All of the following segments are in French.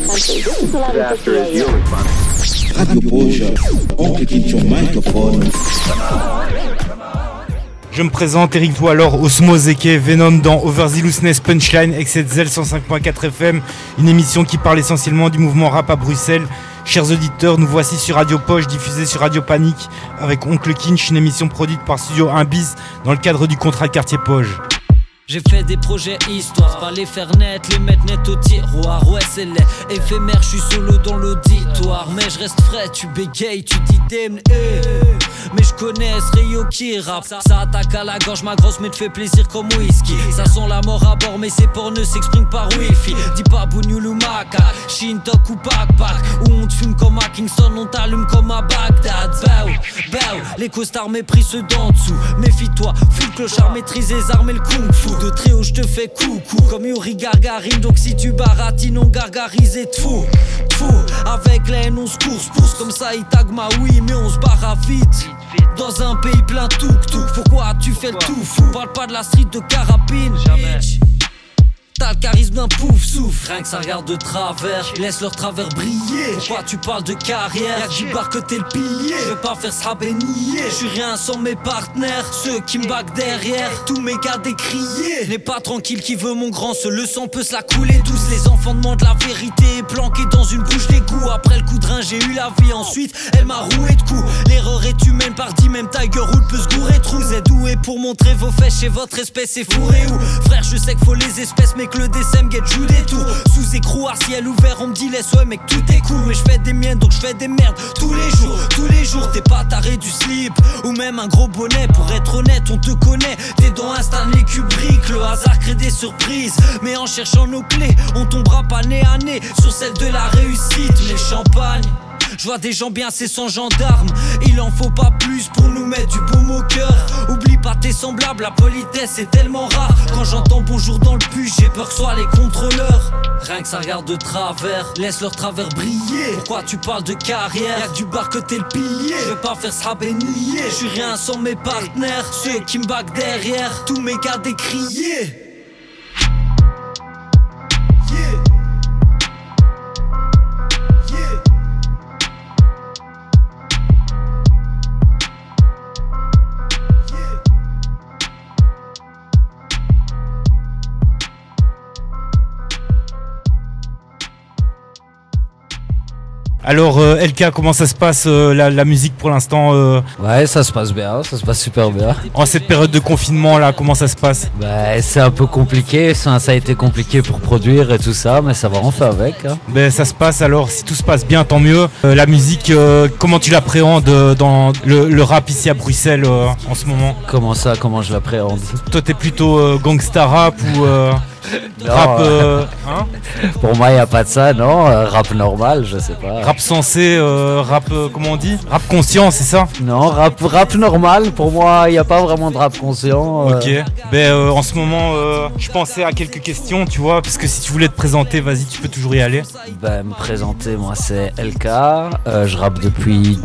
Radio Poche, on clique sur microphone. Je me présente, Eric Doualor, Osmose aka Venom dans Over the Looseness Punchline, XZ 105.4 FM, une émission qui parle essentiellement du mouvement rap à Bruxelles. Chers auditeurs, nous voici sur Radio Poche, diffusée sur Radio Panique, avec Oncle Kinch, une émission produite par Studio 1 bis dans le cadre du contrat Quartier Poche. J'ai fait des projets histoire, pas les faire net, les mettre net au tiroir. Ouais, c'est les éphémères, je suis solo dans l'auditoire. Mais je reste frais, tu bégayes, tu dis damn, mais je connais ce Rio qui rappe. Ça attaque à la gorge, ma grosse, mais te fait plaisir comme whisky. Ça sent la mort à bord, mais ses porcs ne s'expriment par wifi. Dis pas Bougnoul ou Maca, Shintok ou Backpack. Où on te fume comme à Kingston, on t'allume comme à Bagdad. Bao, les costards méprisent ceux d'en dessous. Méfie-toi, full clochard, maîtrise les armes et le kung fu. De très haut, je te fais coucou comme Yuri Gargarine. Donc si tu baratines, on gargarise et te fous. Avec la haine, on se course comme ça, il tag ma oui, mais on se barre vite. Dans un pays plein touk-touk, pourquoi tu fais le tout fou? Parle pas de la street de Carapine, jamais. T'as le charisme d'un pouf souffle, rien que ça regarde de travers, laisse leur travers briller. Pourquoi tu parles de carrière? Y'a que du bar que t'es le pilier. Je vais pas faire ça bénier, je suis rien sans mes partenaires. Ceux qui me baguent derrière, tous mes gars décriés. N'est pas tranquille qui veut mon grand, ce le sang peut se la couler douce. Les enfants demandent la vérité, planqués dans une bouche d'égout. Après le coup de rein j'ai eu la vie, ensuite elle m'a roué de coups. L'erreur est humaine, partie même Tiger Wood peut se gourer trou. Vous êtes doué pour montrer vos fesses chez votre espèce est fourré où? Frère je sais qu'il faut les espèces mais que le DSM get joue des tours. Sous écrou, à ciel ouvert, on me dit laisse ouais mec tout est cool. Mais je fais des miennes donc je fais des merdes tous les jours. T'es pas taré du slip ou même un gros bonnet. Pour être honnête on te connaît, t'es dans un Stanley Kubrick. Le hasard crée des surprises, mais en cherchant nos clés on tombera pas nez à nez sur celle de la réussite. Les champagnes, je vois des gens bien, c'est sans gendarme. Il en faut pas plus pour nous mettre du baume au cœur. Oublie pas tes semblables, la politesse est tellement rare. Quand j'entends bonjour dans le bus, j'ai peur que ce soit les contrôleurs. Rien que ça regarde de travers, laisse leur travers briller. Pourquoi tu parles de carrière? Y'a que du bar que t'es le pilier. Je vais pas faire ça bénier, je suis rien sans mes partenaires. Ceux qui me baguent derrière, tous mes gars décriés. Alors LK, comment ça se passe la musique pour l'instant Ouais, ça se passe bien, ça se passe super bien. En cette période de confinement là, comment ça se passe? Bah, c'est un peu compliqué, ça a été compliqué pour produire et tout ça, mais ça va, on fait avec. Hein. Ben ça se passe alors, si tout se passe bien tant mieux. La musique, comment tu l'appréhendes dans le rap ici à Bruxelles en ce moment? Comment ça, comment je l'appréhende? Toi t'es plutôt gangsta rap ou non, rap hein? Pour moi y a pas de ça, non, rap normal, je sais pas. Rap sensé, rap comment on dit? Rap conscient, c'est ça? Non, rap normal, pour moi y a pas vraiment de rap conscient. Ok, en ce moment je pensais à quelques questions, tu vois, parce que si tu voulais te présenter, vas-y, tu peux toujours y aller. Me présenter, moi c'est LK, je rappe depuis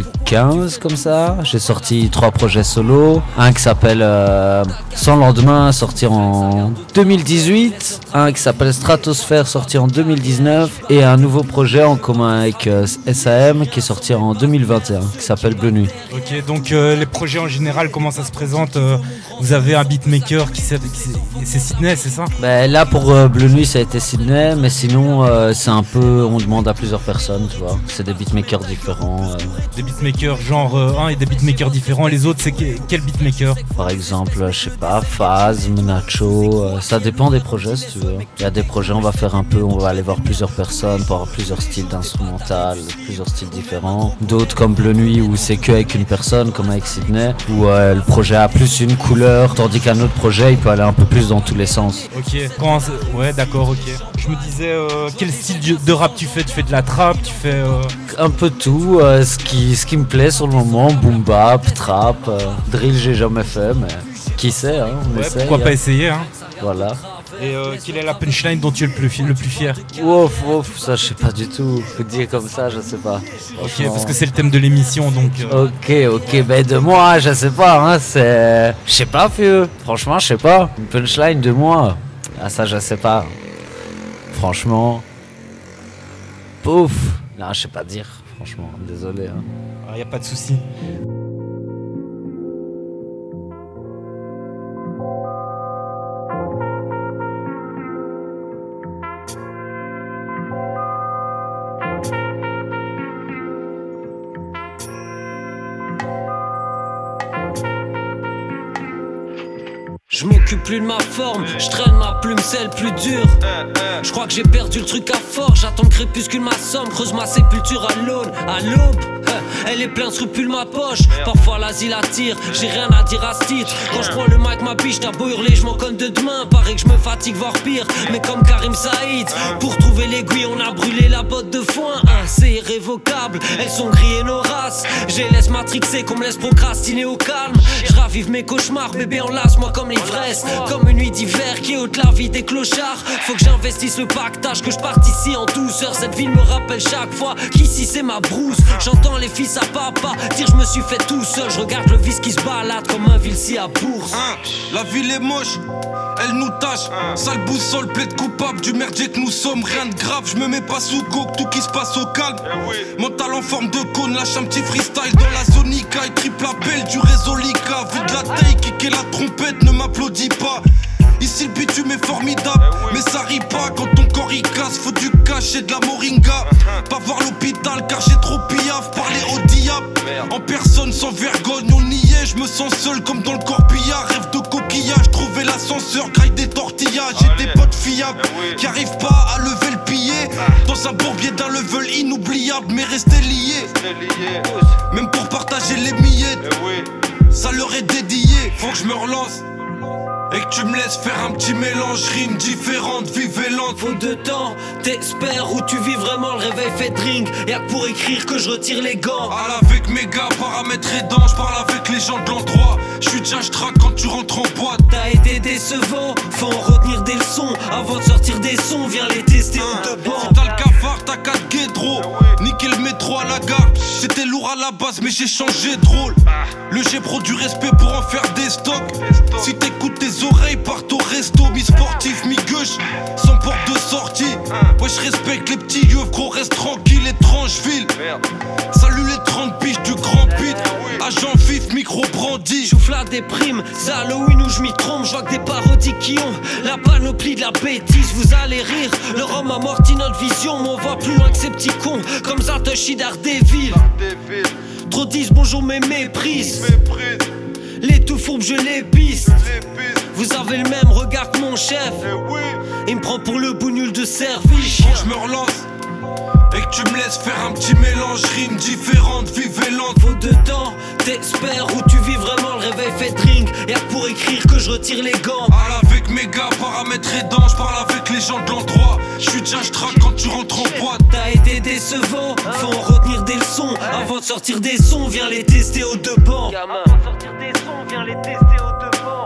2015 comme ça, j'ai sorti 3 projets solo, un qui s'appelle Sans lendemain, sorti en 2018, un qui s'appelle Stratosphère, sorti en 2019, et un nouveau projet en commun avec SAM qui est sorti en 2021, qui s'appelle Bleu Nuit. Ok, donc les projets en général, comment ça se présente? Vous avez un beatmaker c'est Sydney, c'est ça? Là pour Bleu Nuit ça a été Sydney, mais sinon c'est un peu, on demande à plusieurs personnes, tu vois, c'est des beatmakers différents. Des beatmakers genre 1 et des beatmakers différents, les autres c'est quel beatmaker? Par exemple, je sais pas, Faz, Nacho, ça dépend des projets si tu veux. Il y a des projets, on va aller voir plusieurs personnes pour avoir plusieurs styles d'instrumental, plusieurs styles différents. D'autres comme Bleu Nuit où c'est que avec une personne, comme avec Sydney, où le projet a plus une couleur, tandis qu'un autre projet il peut aller un peu plus dans tous les sens. Ok, ouais d'accord, ok. Je me disais quel style de rap tu fais? Tu fais de la trap, tu fais un peu tout, ce qui me plaît sur le moment, boom bap, trap, drill j'ai jamais fait, mais qui sait, hein, on essaye. Pourquoi pas essayer, hein. Voilà. Et quelle est la punchline dont tu es le plus fier? Ouf, ça je sais pas du tout. Faut dire comme ça, je sais pas. Ok, parce que c'est le thème de l'émission donc. Ok, de moi, je sais pas, hein, c'est. Je sais pas, vieux. Franchement, je sais pas. Une punchline de moi. Ah, ça, je sais pas. Franchement. Pouf. Non, je sais pas dire, franchement, désolé. Hein. Ah, y a pas de souci. Je m'occupe plus de ma forme, je traîne ma plume, c'est le plus dur. Je crois que j'ai perdu le truc à fort, j'attends le crépuscule m'assomme, creuse ma sépulture à l'aune, à l'aube. Elle est pleine de scrupules ma poche, parfois l'asile attire, j'ai rien à dire à ce titre. Quand je prends le mic ma biche, t'as beau hurler, je m'en conne de demain. Paraît que je me fatigue voire pire, mais comme Karim Saïd. Pour trouver l'aiguille on a brûlé la botte de foin. C'est irrévocable, elles sont grillées nos races. Je les laisse matrixer qu'on me laisse procrastiner au calme. Je ravive mes cauchemars, bébé enlace-moi comme l'ivresse. Comme une nuit d'hiver qui ôte la vie des clochards. Faut que j'investisse le pactage, que je parte ici en douceur. Cette ville me rappelle chaque fois qu'ici c'est ma brousse. J'entends les fils à papa dire je me suis fait tout seul. Je regarde le vice qui se balade comme un Vilsi à bourse. La ville est moche, elle nous tâche. Sale boussole, plaide coupable du merdier que nous sommes. Rien de grave, je me mets pas sous coke, tout qui se passe au calme. Mental en forme de cône, lâche un petit freestyle dans la zone Ika. Triple appel du réseau Lika. Vu de la taille, kicker la trompette, ne m'applaudis pas. Ici le bitume est formidable, mais ça rit pas quand ton corps y casse. Faut du cash et de la moringa. Pas voir l'hôpital car j'ai trop piaf. Parler au diable, en personne sans vergogne. On y est, je me sens seul comme dans le corbillard. Rêve de coquillage, trouver l'ascenseur, graille des tortillas. J'ai des potes fiables qui arrivent pas à lever le pilier. Dans un bourbier d'un level inoubliable, mais rester lié. Même pour partager les miettes, ça leur est dédié. Faut que je me relance et que tu me laisses faire un petit mélange, rimes différentes, vive et lente. Faut de temps, t'espères où tu vis vraiment, le réveil fait drink. Y'a que pour écrire que je retire les gants. Parle avec mes gars, paramètres aidants, j'parle avec les gens de l'endroit. J'suis déjà, j'traque quand tu rentres en boîte. T'as été décevant, faut en retenir des leçons. Avant de sortir des sons, viens les tester au de banc. Si t'as le cafard, t'as 4 guédros. Niquer le métro à la gare, c'était lourd à la base mais j'ai changé de rôle. Le G pro du respect pour en faire des stocks. Si t'écoutes tes oreilles, part au resto. Mi-sportif, mi-gauche, sans porte de sortie. Ouais, je respecte les petits yeux, gros, reste tranquille, étrange ville. Salut les 30 piges du grand pit. Agent vif, micro brandi. Choufla des primes, c'est Halloween où je m'y trompe. Je vois que des parodies qui ont la panoplie de la bêtise. Vous allez rire, le rhum amortit notre vision. Mais on voit plus loin que ces petits cons, comme Satoshi Daredevil. Trop disent bonjour mais méprisent. Les tout fourbes je les piste. Vous avez le même regard que mon chef. Il me prend pour le bout nul de service. Faut que je me relance et que tu me laisses faire un petit mélange, rimes différentes, vive et lente. Faut de temps, t'espères où tu vis vraiment, le réveil fait drink. Y'a que pour écrire que je retire les gants. Parle avec mes gars, paramètres aidants, j'parle avec les gens de l'endroit. J'suis déjà, j'traque quand tu rentres en boîte. T'as été décevant, faut en retenir des leçons. Avant de sortir des sons, viens les tester au deux bancs. Avant de sortir des sons, viens les tester au deux bancs.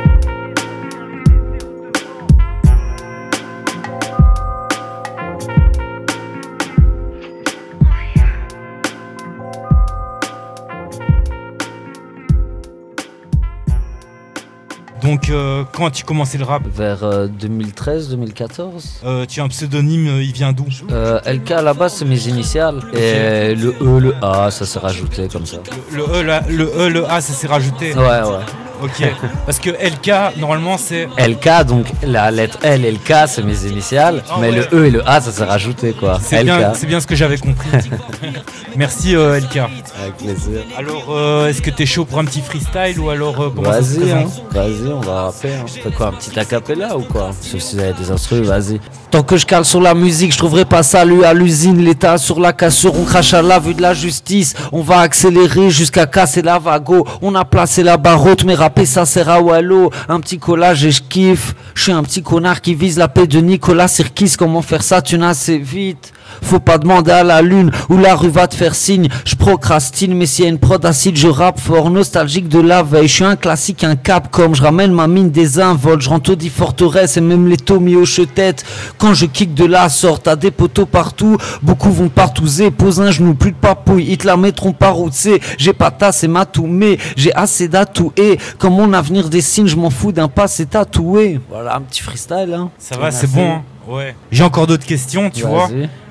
Donc quand as-tu commencé le rap? Vers 2013-2014. Tu as un pseudonyme, il vient d'où? LK à la base c'est mes initiales. Et le E, le A, ça s'est rajouté comme ça. Le E, le A, ça s'est rajouté. Ouais. Ok. Parce que LK, normalement, c'est. LK, donc la lettre L et le K, c'est mes initiales. Mais ouais. Le E et le A, ça s'est rajouté quoi. C'est bien ce que j'avais compris. Merci LK. Avec plaisir. Alors, est-ce que t'es chaud pour un petit freestyle ou alors comment ça se Vas-y, présente? Vas-y, on va rapper. On fait quoi, un petit acapella ou quoi? Sauf si vous avez des instruments, vas-y. Tant que je cale sur la musique, je trouverai pas salut à l'usine. L'État sur la cassure, on crache à la vue de la justice. On va accélérer jusqu'à casser la vago. On a placé la barre haute, mais rapper ça sert à Wallo. Un petit collage et je kiffe. Je suis un petit connard qui vise la paix de Nicolas Sirkis. Comment faire ça, tu n'as assez vite. Faut pas demander à la lune ou la rue va te faire signe. Je procrastine mais s'il y a une prod acide je rappe fort. Nostalgique de la veille, je suis un classique, un cap comme je ramène ma mine des invols. Je rentre dit forteresse et même les Tommy hoche-tête. Quand je kick de la sorte, t'as des poteaux partout. Beaucoup vont partouzer, pose un genou, plus de papouille. Ils te la mettront par où c'est. J'ai pas tasse et matou mais j'ai assez d'atouts. Et comme mon avenir dessine, je m'en fous d'un passé tatoué. Voilà un petit freestyle hein. Ça va, c'est bon hein. Ouais. J'ai encore d'autres questions, tu vois.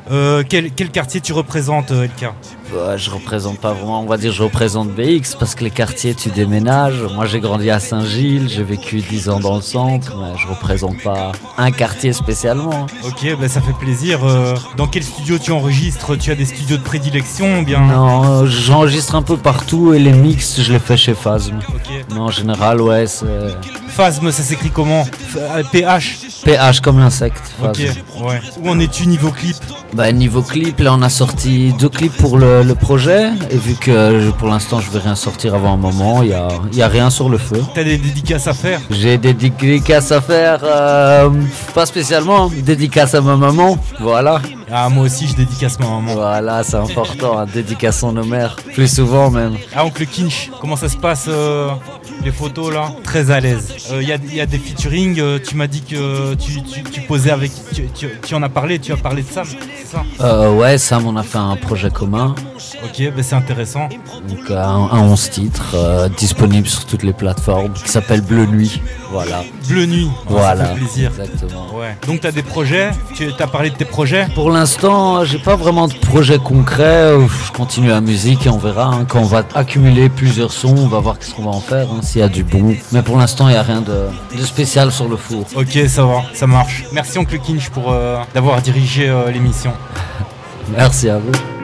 Quel quartier tu représentes, LK? Je représente pas vraiment, on va dire je représente BX parce que les quartiers tu déménages. Moi j'ai grandi à Saint-Gilles, j'ai vécu 10 ans dans le centre, mais je représente pas un quartier spécialement. Ok, ça fait plaisir. Dans quel studio tu enregistres? Tu as des studios de prédilection ou bien? Non, j'enregistre un peu partout et les mix je les fais chez Phasm. Ok. Mais en général ouais c'est... Phasm, ça s'écrit comment? PH? PH comme l'insecte. Ok, ouais. Où en es-tu niveau clip? Niveau clip, là on a sorti 2 clips pour le projet et vu que pour l'instant je vais rien sortir avant un moment, il y a rien sur le feu. T'as des dédicaces à faire? J'ai des dédicaces à faire, pas spécialement, dédicace à ma maman, voilà. Ah, moi aussi je dédicace ma maman. Voilà, c'est important, dédicaçons nos mères, plus souvent même. Ah, oncle Kinch, comment ça se passe les photos là? Très à l'aise. Il y a des featuring, tu m'as dit que tu posais avec... Tu en as parlé, tu as parlé de Sam, c'est ça? Ouais, Sam, on a fait un projet commun. Ok, c'est intéressant. Donc un 11 titres, disponible sur toutes les plateformes, qui s'appelle Bleu Nuit, voilà. Bleu Nuit, voilà, ça fait plaisir. Exactement. Ouais. Donc t'as des projets, tu as parlé de tes projets? Pour l'instant, j'ai pas vraiment de projet concret, je continue la musique et on verra, quand on va accumuler plusieurs sons, on va voir qu'est-ce qu'on va en faire, s'il y a du bon. Mais pour l'instant, il n'y a rien de spécial sur le four. Ok, ça va, ça marche. Merci oncle Kinch pour d'avoir dirigé l'émission. Merci à vous.